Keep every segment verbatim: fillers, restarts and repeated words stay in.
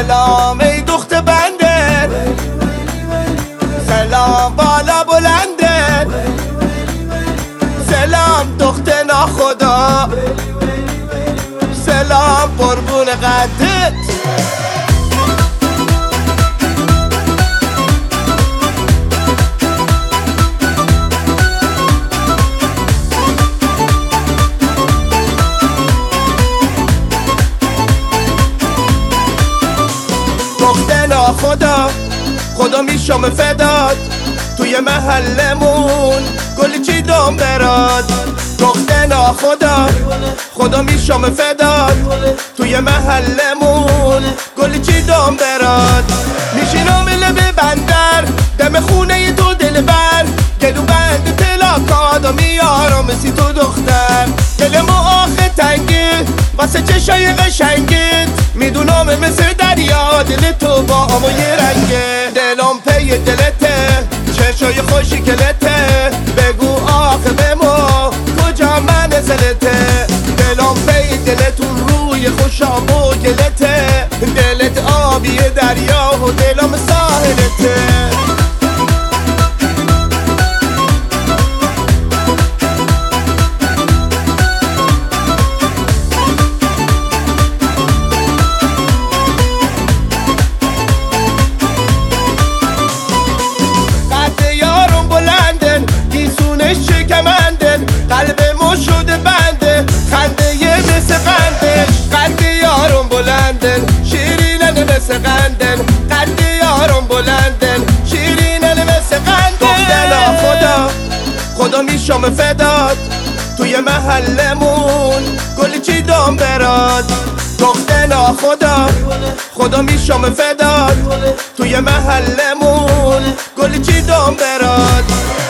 سلام ای دخت بنده، سلام بالا بلنده، سلام دخت ناخدا، سلام قربون قدت. دخت ناخدا خدا میشم فداد، توی محلمون گل چی دام براد. دخت ناخدا خدا میشم فداد، توی محلمون گل چی دام براد. میشینم لبه بندر دم خونه تو دلبر، گلو بند تلاکادا میارم سی تو دختر. دل ما آخه تنگه واسه چشای قشنگت، میدونم مثل دریا دل تو با آب و یه رنگه. دلم پی دلته چشای خوشی کلته، بگو آخه به ما کجا منزلته. دلم پی دلتون روی خوشاب و گلته، دلت آبی دریا و دلم ساحلته. قلب ما شده بنده، خنده یه مثل قندش. قد یارم بلندن شیرینن مثل قندن، قد یارم بلندن شیرینن مثل قندن. دختر خدا خدا میشم فداد، توی محلمون گل چی دام براد. دختر خدا خدا میشم فداد، توی محلمون گل چی دام براد.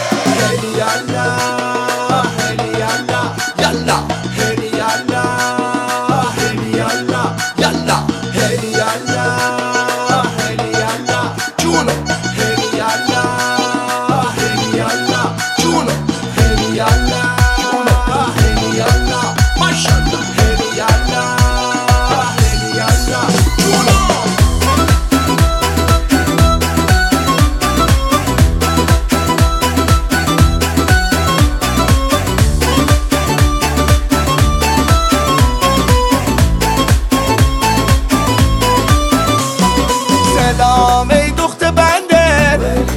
سلام ای دخت بنده،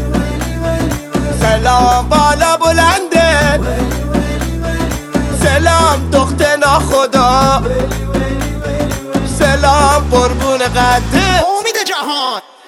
سلام بالا بلنده، سلام دخت ناخدا، سلام قربون قدت. امید جهان